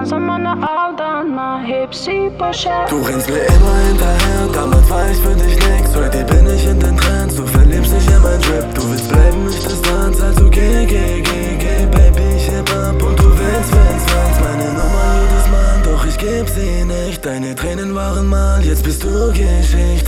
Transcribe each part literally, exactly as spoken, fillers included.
dolanından zamana aldanma, hepsi boşa. Du rennst mir immer hinterher, damals war ich für dich nix. Heute bin ich in den Trends, du verliebst dich in mein Drip. Du willst bleiben, ich Distanz, also geh, geh, geh, geh, Baby, ich heb ab. Und du willst, willst, willst meine Nummer jedes Mal, doch ich geb sie nicht. Deine Tränen waren mal, jetzt bist du Geschichte.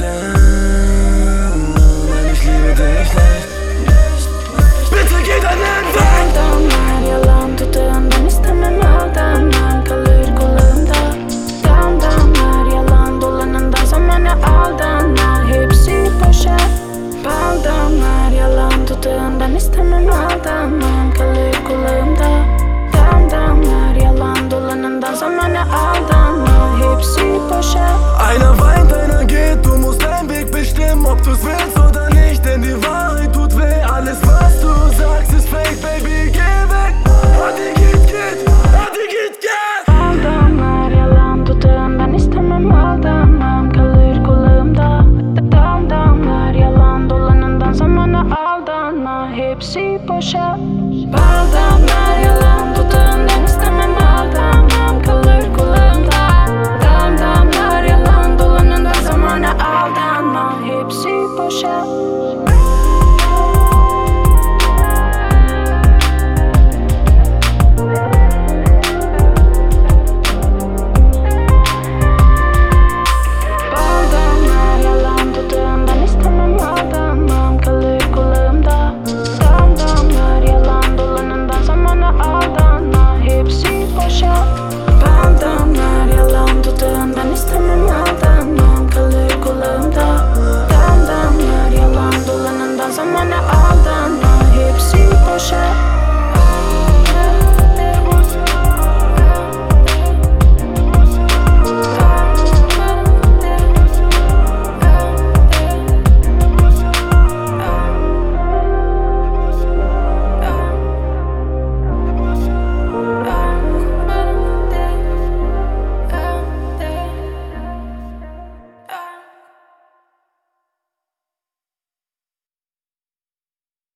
Nein, ich liebe dich nicht. Bitte geh deinen Weg. Damlar yalan tutağından istemem aldanmam, kalır kulağımda. Dam damlar yalan dolanından zamana aldanma, hepsi boşa. Bal damlar yalan tutağından istemem aldanmam, kalır kulağımda. Dam damlar yalan dolanından zamana aldanma, hepsi boşa. Einer weint, einer geht, du musst deinen Weg bestimmen, ob du's willst oder nicht, denn die Wahrheit tut weh. Alles was du sagst ist fake, baby, geh weg. Hadi git git, hadi git git. Bal damlar yalan tutağından istemem aldanmam, kalır kulağımda. Dam damlar yalan dolanından zamana aldanma, hepsi boşa. Bal damlar yalan tutağından istemem aldanmam, kalır kulağımda. Dam damlar yalan dolanından zamana aldanma, hepsi boşa.